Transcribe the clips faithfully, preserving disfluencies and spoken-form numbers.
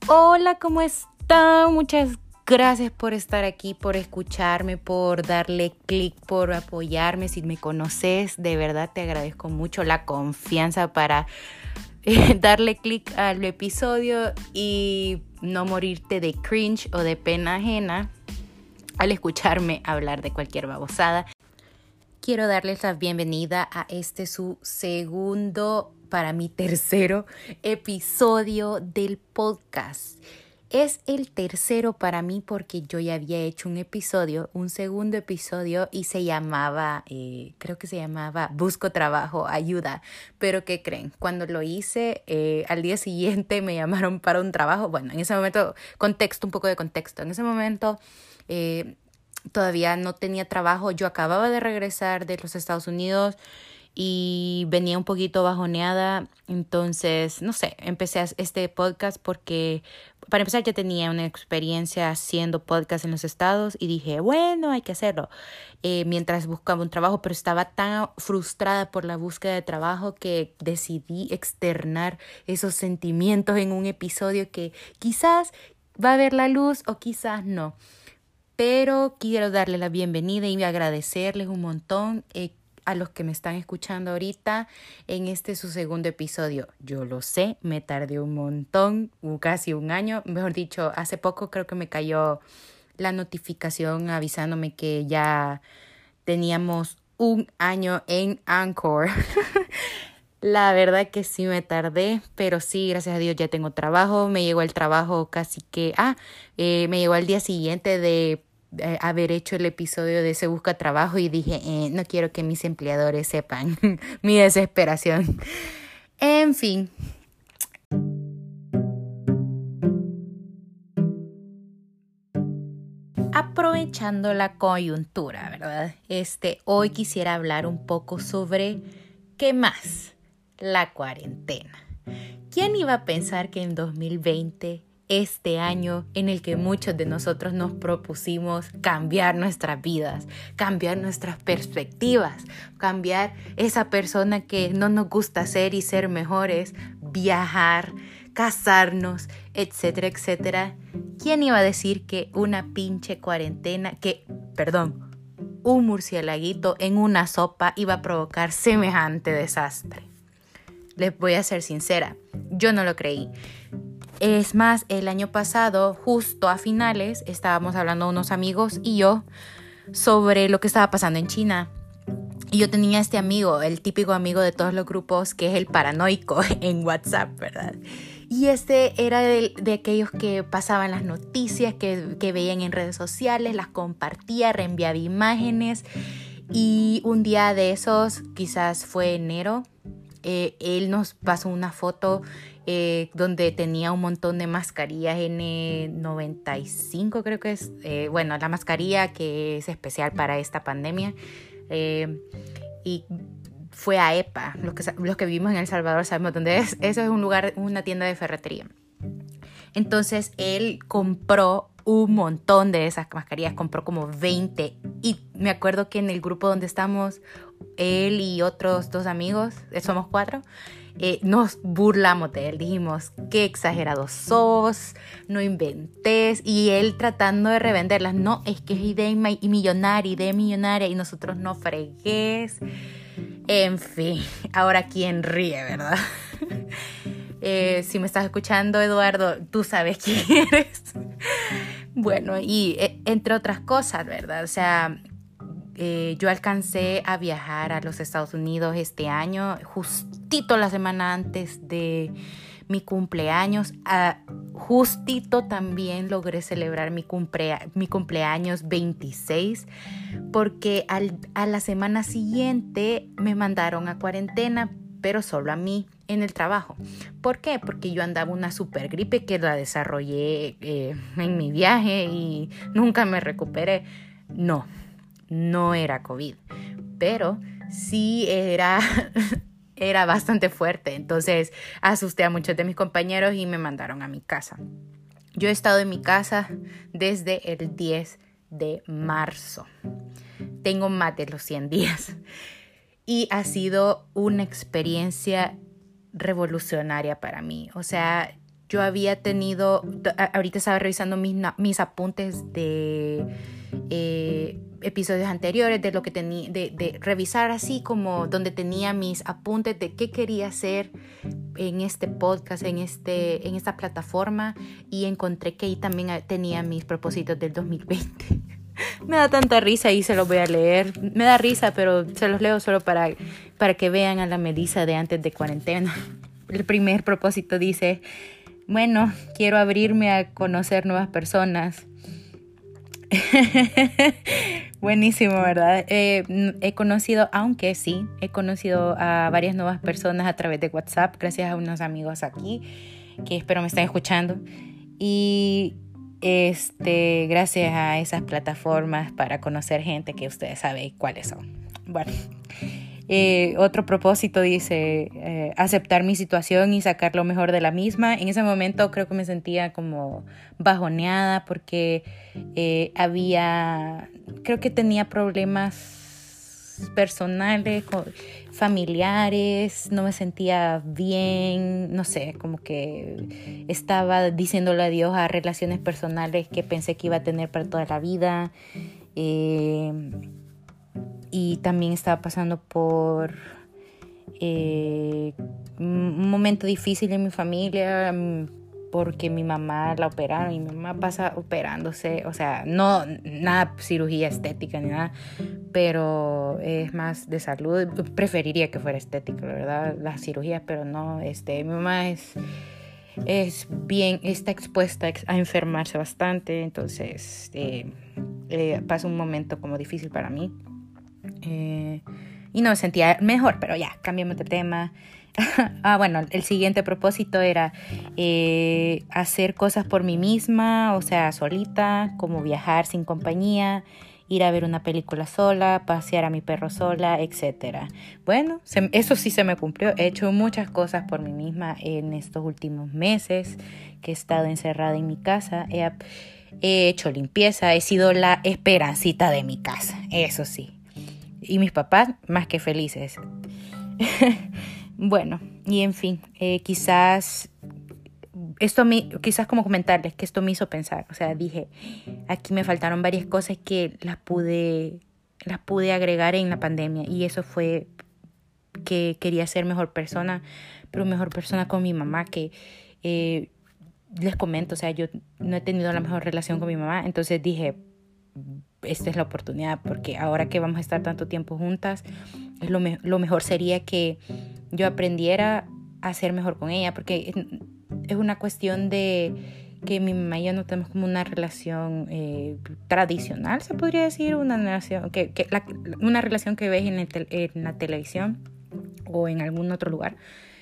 Hola, ¿cómo están? Muchas gracias por estar aquí, por escucharme, por darle clic, por apoyarme. Si me conoces, de verdad te agradezco mucho la confianza para eh, darle clic al episodio y no morirte de cringe o de pena ajena al escucharme hablar de cualquier babosada. Quiero darles la bienvenida a este su segundo, para mí tercero, episodio del podcast. Es el tercero para mí porque yo ya había hecho un episodio, un segundo episodio y se llamaba, eh, creo que se llamaba Busco Trabajo, Ayuda. Pero ¿qué creen? Cuando lo hice, eh, al día siguiente me llamaron para un trabajo. Bueno, en ese momento, contexto, un poco de contexto. En ese momento... Eh, Todavía no tenía trabajo, yo acababa de regresar de los Estados Unidos y venía un poquito bajoneada, entonces, no sé, empecé este podcast porque, para empezar, ya tenía una experiencia haciendo podcast en los Estados y dije, bueno, hay que hacerlo, eh, mientras buscaba un trabajo, pero estaba tan frustrada por la búsqueda de trabajo que decidí externar esos sentimientos en un episodio que quizás va a ver la luz o quizás no. Pero quiero darle la bienvenida y agradecerles un montón eh, a los que me están escuchando ahorita en este su segundo episodio. Yo lo sé, me tardé un montón, casi un año. Mejor dicho, hace poco creo que me cayó la notificación avisándome que ya teníamos un año en Anchor. La verdad que sí me tardé, pero sí, gracias a Dios ya tengo trabajo. Me llegó el trabajo casi que... Ah, eh, me llegó al día siguiente de eh, haber hecho el episodio de Se Busca Trabajo y dije, eh, no quiero que mis empleadores sepan mi desesperación. En fin. Aprovechando la coyuntura, ¿verdad? Este, hoy quisiera hablar un poco sobre ¿qué más? La cuarentena. ¿Quién iba a pensar que en dos mil veinte, este año en el que muchos de nosotros nos propusimos cambiar nuestras vidas, cambiar nuestras perspectivas, cambiar esa persona que no nos gusta ser y ser mejores, viajar, casarnos, etcétera, etcétera? ¿Quién iba a decir que una pinche cuarentena, que, perdón, un murcielaguito en una sopa iba a provocar semejante desastre? Les voy a ser sincera, yo no lo creí. Es más, el año pasado, justo a finales, estábamos hablando unos amigos y yo sobre lo que estaba pasando en China. Y yo tenía este amigo, el típico amigo de todos los grupos, que es el paranoico en WhatsApp, ¿verdad? Y este era de, de aquellos que pasaban las noticias, que, que veían en redes sociales, las compartía, reenviaba imágenes. Y un día de esos, quizás fue enero, Eh, él nos pasó una foto eh, donde tenía un montón de mascarillas N noventa y cinco, creo que es, eh, bueno, la mascarilla que es especial para esta pandemia, eh, y fue a EPA. Los que, los que vivimos en El Salvador sabemos dónde es. Eso es un lugar, una tienda de ferretería. Entonces él compró un montón de esas mascarillas, compró como veinte, y me acuerdo que en el grupo donde estamos, él y otros dos amigos, somos cuatro, eh, nos burlamos de él, dijimos, qué exagerado sos, no inventes, y él tratando de revenderlas, no, es que es idea millonaria, idea millonaria, y nosotros no fregues. En fin, ahora quién ríe, ¿verdad? Eh, si me estás escuchando, Eduardo, tú sabes quién eres. Bueno, y eh, entre otras cosas, ¿verdad? O sea, eh, yo alcancé a viajar a los Estados Unidos este año, justito la semana antes de mi cumpleaños. Uh, justito también logré celebrar mi, cumplea- mi cumpleaños veintiséis, porque al, a la semana siguiente me mandaron a cuarentena, pero solo a mí en el trabajo. ¿Por qué? Porque yo andaba una super gripe que la desarrollé eh, en mi viaje y nunca me recuperé. No, no era COVID, pero sí era, era bastante fuerte. Entonces asusté a muchos de mis compañeros y me mandaron a mi casa. Yo he estado en mi casa desde el diez de marzo. Tengo más de los cien días. Y ha sido una experiencia revolucionaria para mí. O sea, yo había tenido, ahorita estaba revisando mis, mis apuntes de eh, episodios anteriores, de lo que tenía, de, de revisar así como donde tenía mis apuntes de qué quería hacer en este podcast, en, este, en esta plataforma, y encontré que ahí también tenía mis propósitos del dos mil veinte. Me da tanta risa y se los voy a leer. Me da risa, pero se los leo solo para, para que vean a la Melissa de antes de cuarentena. El primer propósito dice: bueno, quiero abrirme a conocer nuevas personas. Buenísimo, ¿verdad? Eh, he conocido, aunque sí, he conocido a varias nuevas personas a través de WhatsApp, gracias a unos amigos aquí que espero me estén escuchando. Y este, gracias a esas plataformas para conocer gente que ustedes saben cuáles son. Bueno, eh, otro propósito dice eh, aceptar mi situación y sacar lo mejor de la misma. En ese momento creo que me sentía como bajoneada porque eh, había, creo que tenía problemas personales, familiares, no me sentía bien, no sé, como que estaba diciéndole adiós a relaciones personales que pensé que iba a tener para toda la vida. Eh, y también estaba pasando por eh, un momento difícil en mi familia, porque mi mamá la operaron y mi mamá pasa operándose, o sea, no nada cirugía estética ni nada, pero es más de salud. Preferiría que fuera estética, la verdad, las cirugías, pero no, este, mi mamá es es bien, está expuesta a enfermarse bastante, entonces eh, eh, pasa un momento como difícil para mí. Eh, y no me sentía mejor, pero ya, cambiamos de tema. Ah, bueno, el siguiente propósito era eh, hacer cosas por mí misma, o sea, solita, como viajar sin compañía, ir a ver una película sola, pasear a mi perro sola, etcétera. Bueno, se, eso sí se me cumplió. He hecho muchas cosas por mí misma en estos últimos meses que he estado encerrada en mi casa. He, he hecho limpieza, he sido la esperancita de mi casa, eso sí. Y mis papás más que felices. Bueno, y en fin, eh, quizás esto me, quizás como comentarles que esto me hizo pensar, o sea, dije, aquí me faltaron varias cosas que las pude, las pude agregar en la pandemia, y eso fue que quería ser mejor persona, pero mejor persona con mi mamá, que eh, les comento, o sea, yo no he tenido la mejor relación con mi mamá, entonces dije, esta es la oportunidad, porque ahora que vamos a estar tanto tiempo juntas, es lo, me- lo mejor sería que yo aprendiera a ser mejor con ella, porque es, es una cuestión de que mi mamá y yo no tenemos como una relación eh, tradicional, se podría decir, una relación que, que la, una relación que ves en, el te- en la televisión o en algún otro lugar.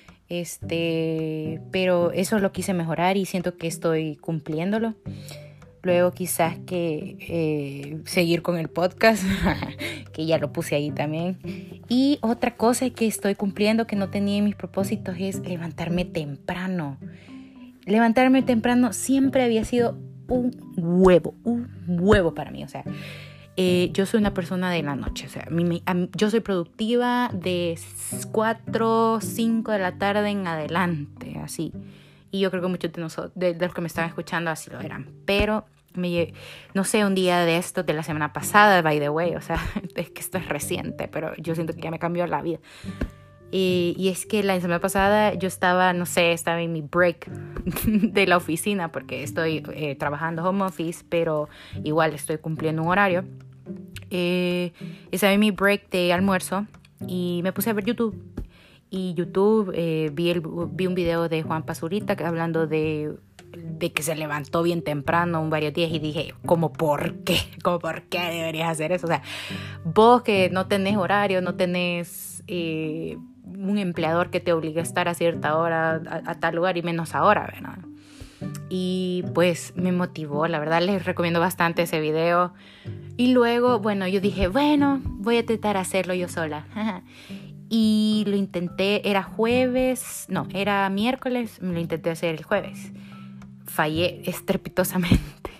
Este, pero eso lo quise mejorar y siento que estoy cumpliéndolo. Luego quizás que eh, seguir con el podcast, que ya lo puse ahí también. Y otra cosa que estoy cumpliendo que no tenía en mis propósitos es levantarme temprano. Levantarme temprano siempre había sido un huevo, un huevo para mí. O sea, eh, yo soy una persona de la noche. O sea, a mí, me, a mí, yo soy productiva de cuatro, cinco de la tarde en adelante, así. Y yo creo que muchos de nosotros, de, de los que me estaban escuchando, así lo eran. Pero, me, no sé, un día de esto, de la semana pasada, by the way, o sea, es que esto es reciente, pero yo siento que ya me cambió la vida. Y, y es que la semana pasada yo estaba, no sé, estaba en mi break de la oficina, porque estoy eh, trabajando home office, pero igual estoy cumpliendo un horario. Eh, estaba en mi break de almuerzo y me puse a ver YouTube. Y YouTube, eh, vi, el, vi un video de Juan Pazurita hablando de, de que se levantó bien temprano un varios días, y dije, ¿cómo por qué? ¿Cómo por qué deberías hacer eso? O sea, vos que no tenés horario, no tenés eh, un empleador que te obligue a estar a cierta hora a, a tal lugar, y menos ahora, ¿verdad? Y pues me motivó, la verdad les recomiendo bastante ese video. Y luego, bueno, yo dije, bueno, voy a intentar hacerlo yo sola. Y lo intenté, era jueves, no, era miércoles, me lo intenté hacer el jueves. Fallé estrepitosamente.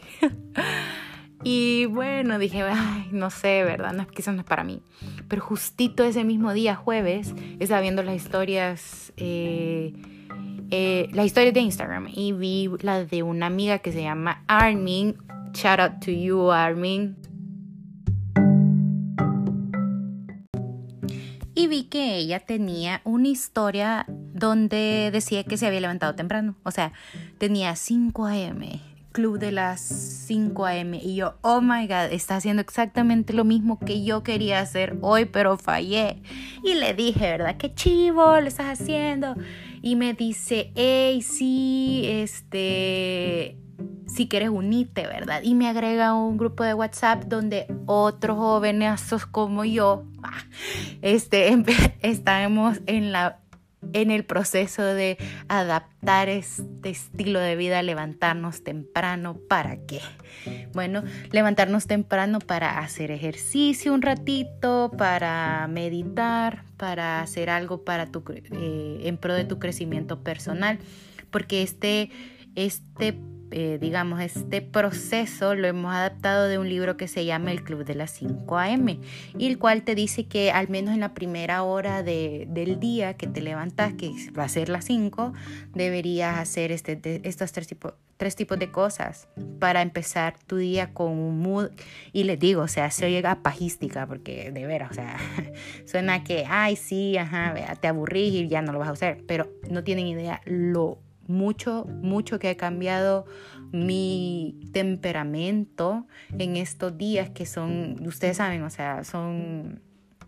Y bueno, dije, ay, no sé, ¿verdad? No, quizás no es para mí. Pero justito ese mismo día, jueves, estaba viendo las historias eh, eh, las historias de Instagram y vi la de una amiga que se llama Armin. Shout out to you, Armin. Y vi que ella tenía una historia donde decía que se había levantado temprano. O sea, tenía cinco a eme, club de las cinco a eme. Y yo, oh my God, está haciendo exactamente lo mismo que yo quería hacer hoy, pero fallé. Y le dije, ¿verdad? Qué chivo lo estás haciendo. Y me dice, hey, sí, este... si quieres unirte, ¿verdad? Y me agrega a un grupo de WhatsApp donde otros jóvenes como yo este, estamos en, la, en el proceso de adaptar este estilo de vida, levantarnos temprano. ¿Para qué? Bueno, levantarnos temprano para hacer ejercicio un ratito, para meditar, para hacer algo para tu, eh, en pro de tu crecimiento personal, porque este, este Eh, digamos, este proceso lo hemos adaptado de un libro que se llama El Club de las cinco a eme, y el cual te dice que al menos en la primera hora de, del día que te levantas, que va a ser las cinco, deberías hacer este, de, estos tres, tipo, tres tipos de cosas para empezar tu día con un mood. Y les digo, o sea, se oye pajística porque de veras, o sea, suena que, ay, sí, ajá, te aburrís y ya no lo vas a hacer, pero no tienen idea lo mucho, mucho que ha cambiado mi temperamento en estos días que son, ustedes saben, o sea, son,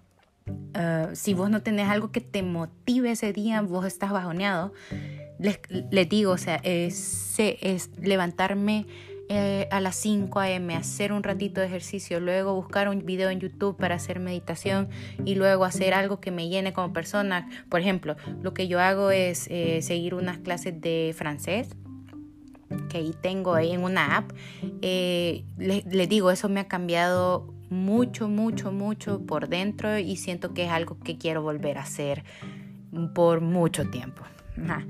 uh, si vos no tenés algo que te motive ese día, vos estás bajoneado. Les, les digo, o sea, es, es levantarme eh, a las cinco a eme, hacer un ratito de ejercicio, luego buscar un video en YouTube para hacer meditación y luego hacer algo que me llene como persona. Por ejemplo, lo que yo hago es eh, seguir unas clases de francés que ahí tengo ahí en una app. Eh, les, les digo, eso me ha cambiado mucho, mucho, mucho por dentro y siento que es algo que quiero volver a hacer por mucho tiempo. Ajá.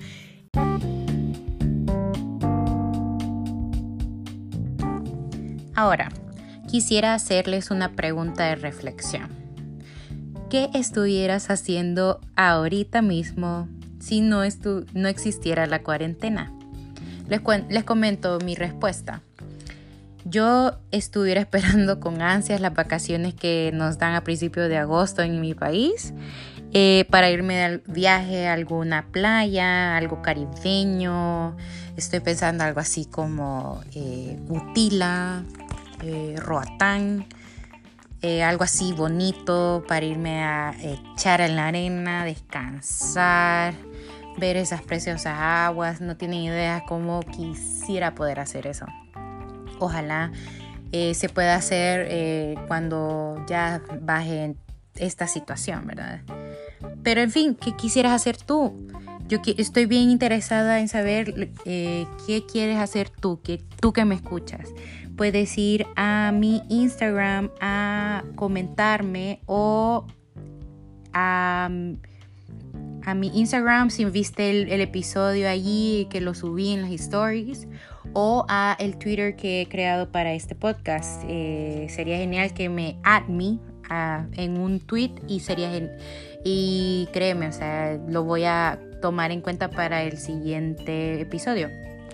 Ahora, quisiera hacerles una pregunta de reflexión. ¿Qué estuvieras haciendo ahorita mismo si no, estu- no existiera la cuarentena? Les, cu- les comento mi respuesta. Yo estuviera esperando con ansias las vacaciones que nos dan a principios de agosto en mi país, eh, para irme de viaje a alguna playa, algo caribeño. Estoy pensando algo así como eh, Utila, eh, Roatán, eh, algo así bonito para irme a echar en la arena, descansar, ver esas preciosas aguas. No tienen idea cómo quisiera poder hacer eso. Ojalá eh, se pueda hacer eh, cuando ya baje esta situación, ¿verdad? Pero en fin, ¿qué quisieras hacer tú? Yo que, estoy bien interesada en saber eh, qué quieres hacer tú, que, tú que me escuchas. Puedes ir a mi Instagram a comentarme o a, a mi Instagram si viste el, el episodio allí que lo subí en las stories, o a el Twitter que he creado para este podcast. Eh, sería genial que me add me uh, en un tweet y sería genial. Y créeme, o sea, lo voy a tomar en cuenta para el siguiente episodio.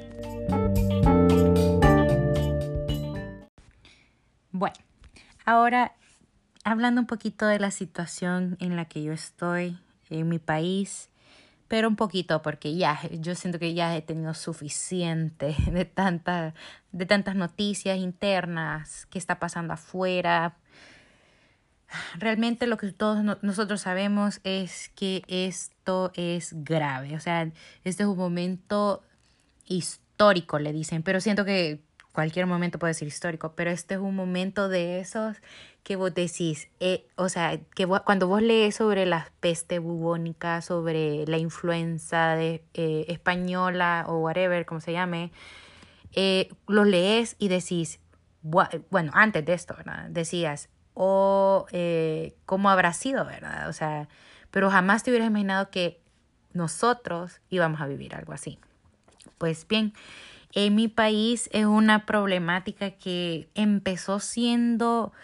Bueno, ahora hablando un poquito de la situación en la que yo estoy en mi país, pero un poquito porque ya, yo siento que ya he tenido suficiente de, tanta, de tantas noticias internas, qué está pasando afuera. Realmente lo que todos no, nosotros sabemos es que esto es grave. O sea, este es un momento histórico, le dicen, pero siento que cualquier momento puede ser histórico, pero este es un momento de esos que vos decís, eh, o sea, que vos, cuando vos lees sobre la peste bubónica, sobre la influenza de, eh, española o whatever, como se llame, eh, los lees y decís, bueno, antes de esto, ¿verdad? Decías, o eh, cómo habrá sido, ¿verdad? O sea, pero jamás te hubieras imaginado que nosotros íbamos a vivir algo así. Pues bien, en mi país es una problemática que empezó siendo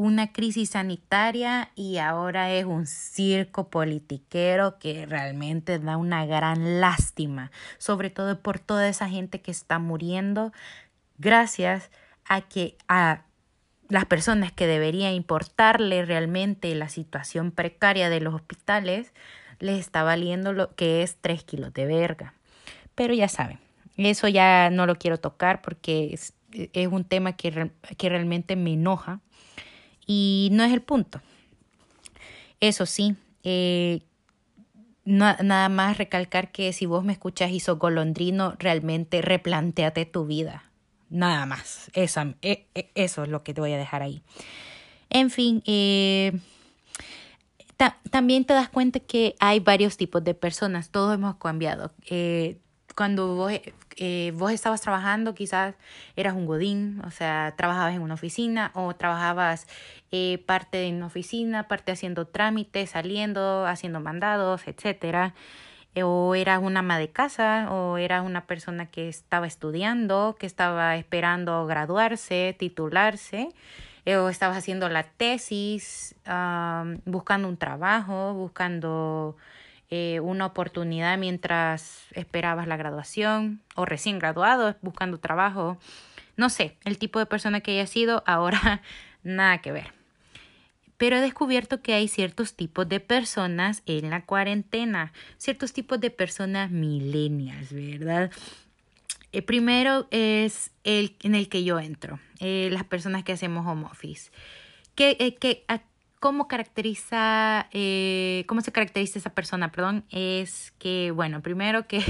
una crisis sanitaria y ahora es un circo politiquero que realmente da una gran lástima, sobre todo por toda esa gente que está muriendo gracias a que a las personas que deberían importarle realmente la situación precaria de los hospitales les está valiendo lo que es tres kilos de verga. Pero ya saben, eso ya no lo quiero tocar porque es, es un tema que, re, que realmente me enoja y no es el punto. Eso sí, eh, no, nada más recalcar que si vos me escuchas y sos golondrino, realmente replantéate tu vida. Nada más. Eso, eh, eh, eso es lo que te voy a dejar ahí. En fin, eh, ta- también te das cuenta que hay varios tipos de personas. Todos hemos cambiado. Eh, cuando vos, eh, vos estabas trabajando, quizás eras un godín, o sea, trabajabas en una oficina o trabajabas eh, parte en una oficina, parte haciendo trámites, saliendo, haciendo mandados, etcétera. Eh, o eras una ama de casa, o eras una persona que estaba estudiando, que estaba esperando graduarse, titularse, eh, o estabas haciendo la tesis, um, buscando un trabajo, buscando eh, una oportunidad mientras esperabas la graduación, o recién graduado, buscando trabajo. No sé, el tipo de persona que haya sido, ahora nada que ver. Pero he descubierto que hay ciertos tipos de personas en la cuarentena, ciertos tipos de personas millennials, ¿verdad? El primero es el en el que yo entro, eh, las personas que hacemos home office. ¿Qué, eh, qué, a, cómo caracteriza, eh, cómo se caracteriza esa persona? Perdón, es que, bueno, primero que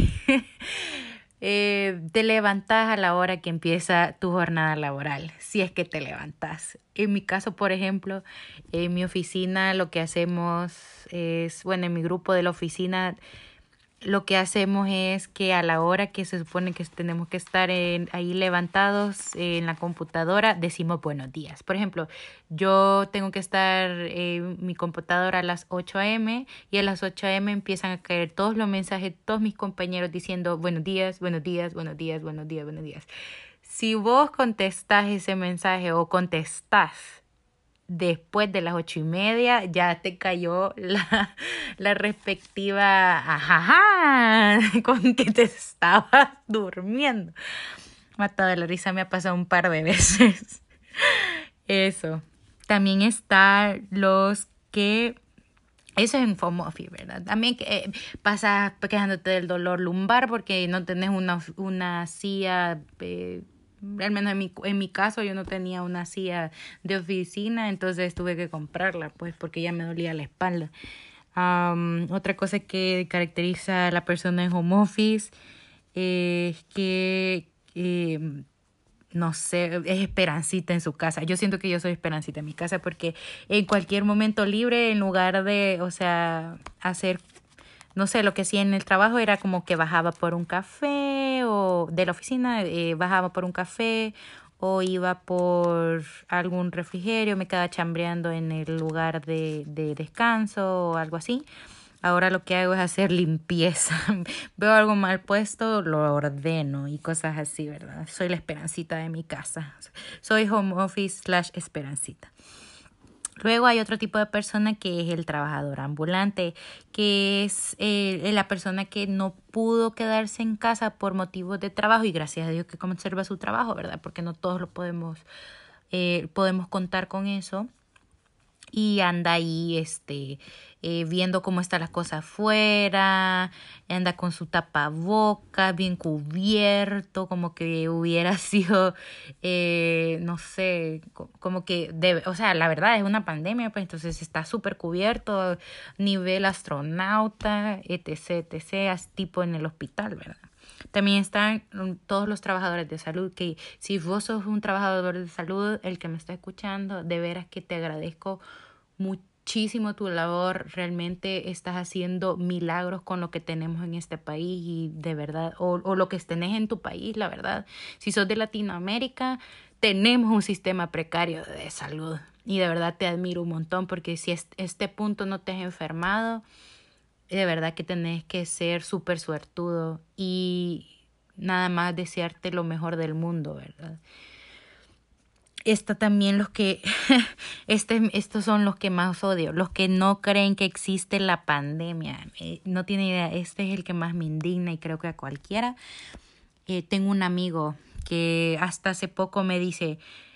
eh, te levantas a la hora que empieza tu jornada laboral, si es que te levantas. En mi caso, por ejemplo, en mi oficina lo que hacemos es, bueno, en mi grupo de la oficina lo que hacemos es que a la hora que se supone que tenemos que estar en, ahí levantados en la computadora, decimos buenos días. Por ejemplo, yo tengo que estar en mi computadora a las ocho a eme y a las ocho a eme empiezan a caer todos los mensajes de todos mis compañeros diciendo buenos días, buenos días, buenos días, buenos días, buenos días. Si vos contestás ese mensaje o contestás después de las ocho y media, ya te cayó la, la respectiva ajaja con que te estabas durmiendo. Matado de la risa, me ha pasado un par de veces. Eso. También están los que... Eso es en home office, ¿verdad? También eh, pasas quejándote del dolor lumbar porque no tenés una, una silla... Eh, al menos en mi, en mi caso yo no tenía una silla de oficina, entonces tuve que comprarla, pues, porque ya me dolía la espalda. Um, otra cosa que caracteriza a la persona en home office es que, eh, no sé, es Esperancita en su casa. Yo siento que yo soy Esperancita en mi casa porque en cualquier momento libre, en lugar de, o sea, hacer no sé, lo que hacía en el trabajo era como que bajaba por un café o de la oficina, eh, bajaba por un café o iba por algún refrigerio, me quedaba chambreando en el lugar de, de descanso o algo así. Ahora lo que hago es hacer limpieza. Veo algo mal puesto, lo ordeno y cosas así, ¿verdad? Soy la Esperancita de mi casa. Soy home office slash Esperancita. Luego hay otro tipo de persona que es el trabajador ambulante, que es eh, la persona que no pudo quedarse en casa por motivos de trabajo y gracias a Dios que conserva su trabajo, ¿verdad? Porque no todos lo podemos, eh, podemos contar con eso. Y anda ahí este, eh, viendo cómo están las cosas afuera, anda con su tapaboca bien cubierto, como que hubiera sido, eh, no sé, co- como que, debe, o sea, la verdad es una pandemia, pues entonces está súper cubierto, nivel astronauta, etc, etc, es tipo en el hospital, ¿verdad? También están mm, todos los trabajadores de salud, que si vos sos un trabajador de salud, el que me está escuchando, de veras que te agradezco muchísimo tu labor. Realmente estás haciendo milagros con lo que tenemos en este país y de verdad, o, o lo que tenés en tu país, la verdad. Si sos de Latinoamérica, tenemos un sistema precario de salud y de verdad te admiro un montón porque si es, este punto no te has enfermado, de verdad que tenés que ser súper suertudo y nada más desearte lo mejor del mundo, ¿verdad? Está también los que, este, estos son los que más odio, los que no creen que existe la pandemia. Eh, no tiene idea, este es el que más me indigna y creo que a cualquiera. Eh, tengo un amigo que hasta hace poco me dice,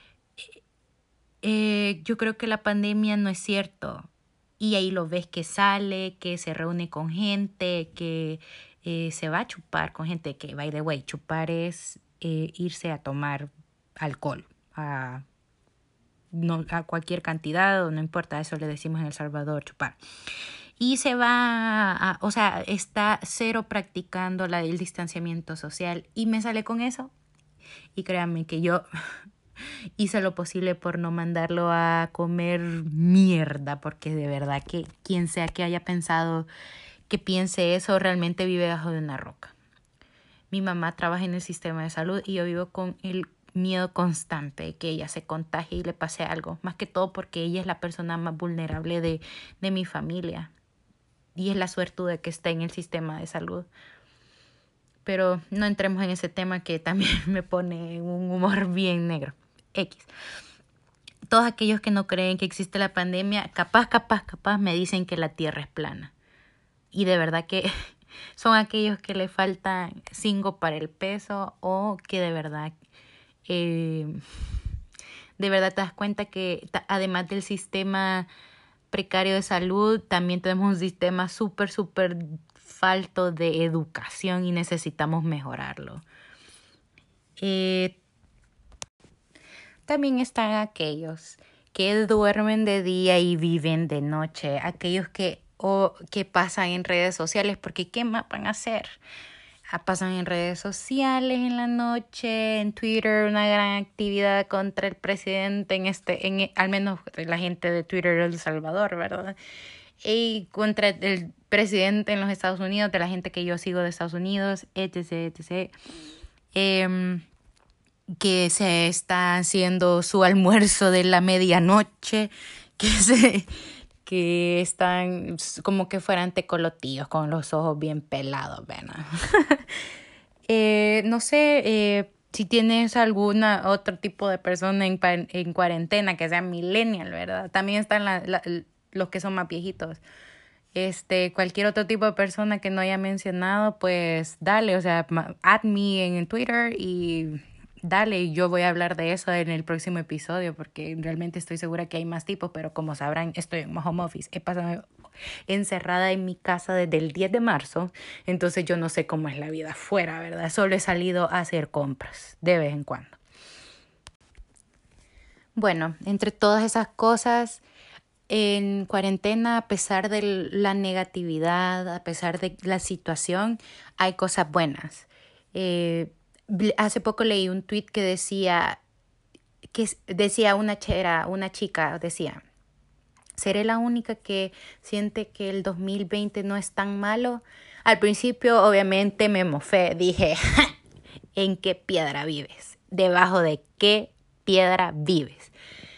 eh, yo creo que la pandemia no es cierto. Y ahí lo ves que sale, que se reúne con gente, que eh, se va a chupar con gente, que, by the way, chupar es eh, irse a tomar alcohol, a no, a cualquier cantidad, o no importa, eso le decimos en El Salvador, chupar. Y se va, a, o sea, está cero practicando la, el distanciamiento social y me sale con eso. Y créanme que yo hice lo posible por no mandarlo a comer mierda, porque de verdad que quien sea que haya pensado que piense eso realmente vive bajo de una roca. Mi mamá trabaja en el sistema de salud y yo vivo con el miedo constante de que ella se contagie y le pase algo, más que todo porque ella es la persona más vulnerable de, de mi familia y es la suertuda que está en el sistema de salud. Pero no entremos en ese tema que también me pone un humor bien negro. X. Todos aquellos que no creen que existe la pandemia, capaz, capaz, capaz me dicen que la Tierra es plana. Y de verdad que son aquellos que le faltan cinco para el peso o que de verdad, eh, de verdad te das cuenta que además del sistema precario de salud, también tenemos un sistema súper, súper falto de educación y necesitamos mejorarlo. Eh, también están aquellos que duermen de día y viven de noche, aquellos que, o, que pasan en redes sociales, porque ¿qué más van a hacer? Pasan en redes sociales en la noche, en Twitter, una gran actividad contra el presidente, en este, en, al menos la gente de Twitter de El Salvador, ¿verdad? Y contra el presidente en los Estados Unidos, de la gente que yo sigo de Estados Unidos, etcétera, etcétera. Eh, que se está haciendo su almuerzo de la medianoche, que se... que están como que fueran tecolotíos con los ojos bien pelados, ¿verdad? eh, no sé eh, si tienes alguna otro tipo de persona en, en cuarentena que sea millennial, ¿verdad? También están la, la, los que son más viejitos. Este, cualquier otro tipo de persona que no haya mencionado, pues dale, o sea, add me en Twitter y dale, yo voy a hablar de eso en el próximo episodio porque realmente estoy segura que hay más tipos, pero como sabrán, estoy en home office. He pasado encerrada en mi casa desde el diez de marzo, entonces yo no sé cómo es la vida afuera, ¿verdad? Solo he salido a hacer compras de vez en cuando. Bueno, entre todas esas cosas, en cuarentena, a pesar de la negatividad, a pesar de la situación, hay cosas buenas. Eh, hace poco leí un tweet que decía, que decía una chera, una chica, decía, ¿seré la única que siente que el dos mil veinte no es tan malo? Al principio, obviamente, me mofé. Dije, ¿en qué piedra vives? ¿Debajo de qué piedra vives?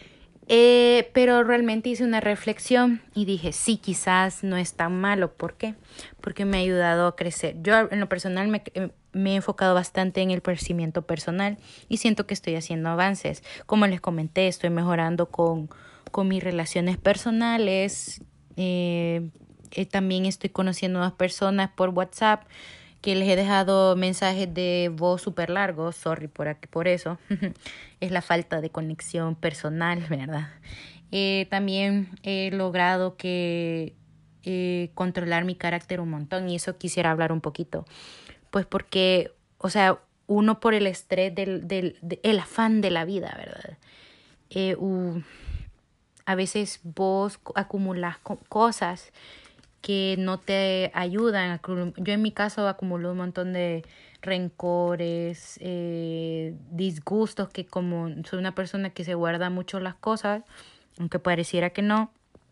Eh, pero realmente hice una reflexión y dije, sí, quizás no es tan malo. ¿Por qué? Porque me ha ayudado a crecer. Yo en lo personal me, me he enfocado bastante en el crecimiento personal y siento que estoy haciendo avances. Como les comenté, estoy mejorando con, con mis relaciones personales. Eh, eh, también estoy conociendo a nuevas personas por WhatsApp, que les he dejado mensajes de voz súper largos, sorry por, aquí, por eso, es la falta de conexión personal, ¿verdad? Eh, también he logrado que eh, controlar mi carácter un montón y eso quisiera hablar un poquito, pues porque, o sea, uno por el estrés del, del, del afán de la vida, ¿verdad? Eh, uh, a veces vos acumulas co- cosas que no te ayudan. Yo en mi caso acumulo un montón de rencores, eh, disgustos, que como soy una persona que se guarda mucho las cosas, aunque pareciera que no,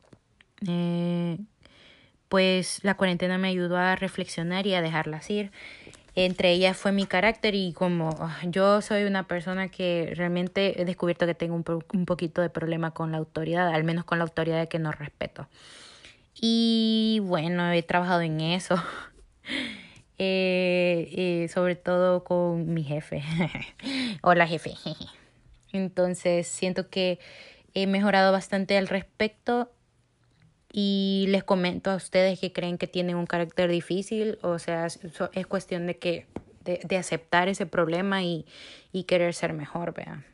eh, pues la cuarentena me ayudó a reflexionar y a dejarlas ir. Entre ellas fue mi carácter y como yo soy una persona que realmente he descubierto que tengo un, po- un poquito de problema con la autoridad, al menos con la autoridad de que no respeto. Y bueno, he trabajado en eso, eh, eh, sobre todo con mi jefe. Hola jefe. Entonces siento que he mejorado bastante al respecto y les comento a ustedes que creen que tienen un carácter difícil, o sea, es, es cuestión de que de, de aceptar ese problema y, y querer ser mejor, vean.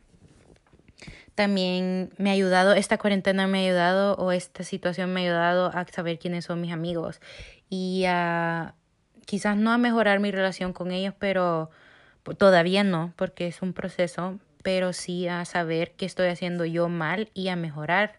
También me ha ayudado, esta cuarentena me ha ayudado o esta situación me ha ayudado a saber quiénes son mis amigos y a quizás no a mejorar mi relación con ellos, pero todavía no, porque es un proceso, pero sí a saber qué estoy haciendo yo mal y a mejorar.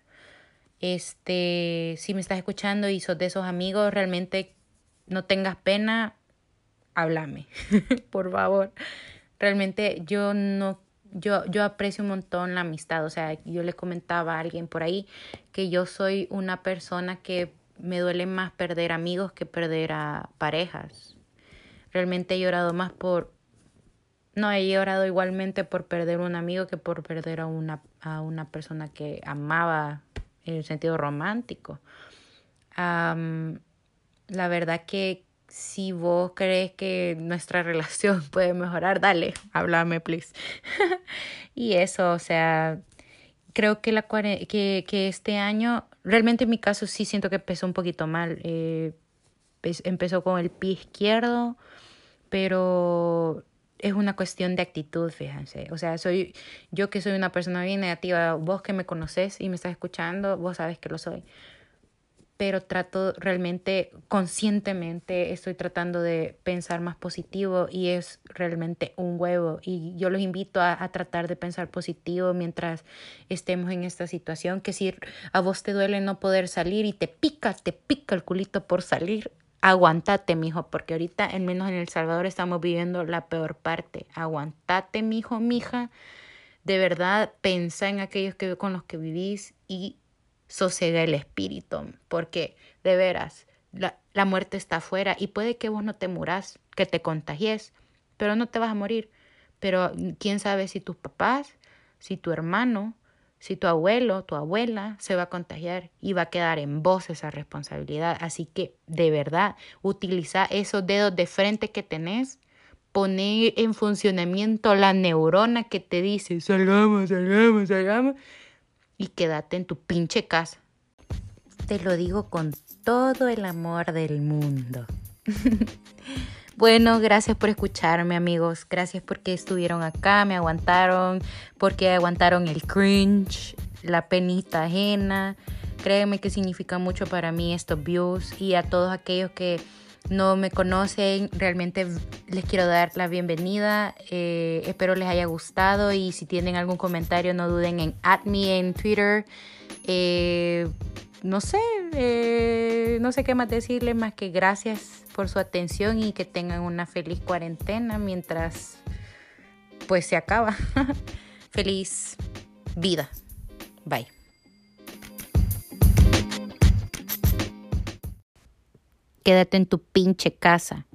Este, si me estás escuchando y sos de esos amigos, realmente no tengas pena, háblame, por favor. Realmente yo no, yo, yo aprecio un montón la amistad. O sea, yo le comentaba a alguien por ahí que yo soy una persona que me duele más perder amigos que perder a parejas. Realmente he llorado más por, no, he llorado igualmente por perder un amigo que por perder a una, a una persona que amaba en el sentido romántico. Um, la verdad que si vos crees que nuestra relación puede mejorar, dale, háblame, please. Y eso, o sea, creo que, la cuare- que, que este año, realmente en mi caso sí siento que empezó un poquito mal. Eh, empezó con el pie izquierdo, pero es una cuestión de actitud, fíjense. O sea, soy yo que soy una persona bien negativa. Vos que me conoces y me estás escuchando, vos sabes que lo soy. Pero trato realmente, conscientemente, estoy tratando de pensar más positivo y es realmente un huevo. Y yo los invito a, a tratar de pensar positivo mientras estemos en esta situación. Que si a vos te duele no poder salir y te pica, te pica el culito por salir, aguantate, mijo, porque ahorita, al menos en El Salvador, estamos viviendo la peor parte. Aguantate, mijo, mija. De verdad, pensá en aquellos que, con los que vivís y sosega el espíritu, porque de veras, la, la muerte está afuera y puede que vos no te murás, que te contagies, pero no te vas a morir. Pero quién sabe si tus papás, si tu hermano, si tu abuelo, tu abuela se va a contagiar y va a quedar en vos esa responsabilidad. Así que de verdad, utiliza esos dedos de frente que tenés, poner en funcionamiento la neurona que te dice salgamos, salgamos, salgamos y quédate en tu pinche casa. Te lo digo con todo el amor del mundo. Bueno, gracias por escucharme, amigos. Gracias porque estuvieron acá, me aguantaron, porque aguantaron el cringe, la penita ajena. Créeme que significa mucho para mí estos views y a todos aquellos que no me conocen, realmente les quiero dar la bienvenida. Eh, espero les haya gustado y si tienen algún comentario no duden en at me en Twitter. Eh, no sé, eh, no sé qué más decirles más que gracias por su atención y que tengan una feliz cuarentena mientras pues se acaba. Feliz vida. Bye. Quédate en tu pinche casa.